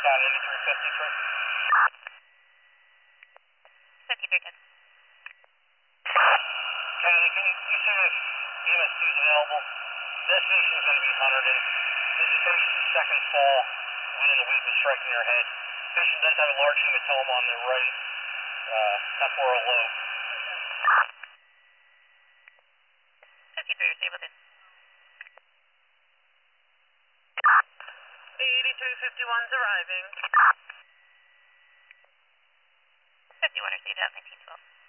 John 8353. 5310. County, can you see if EMS 2 is available? Destination is going to be Hunterdon. This is patient's second fall within a week of striking their head. Patient does have a large hematoma on their right temporal lobe. 53, disabled in. 8351's arriving. 51 received out, 1912.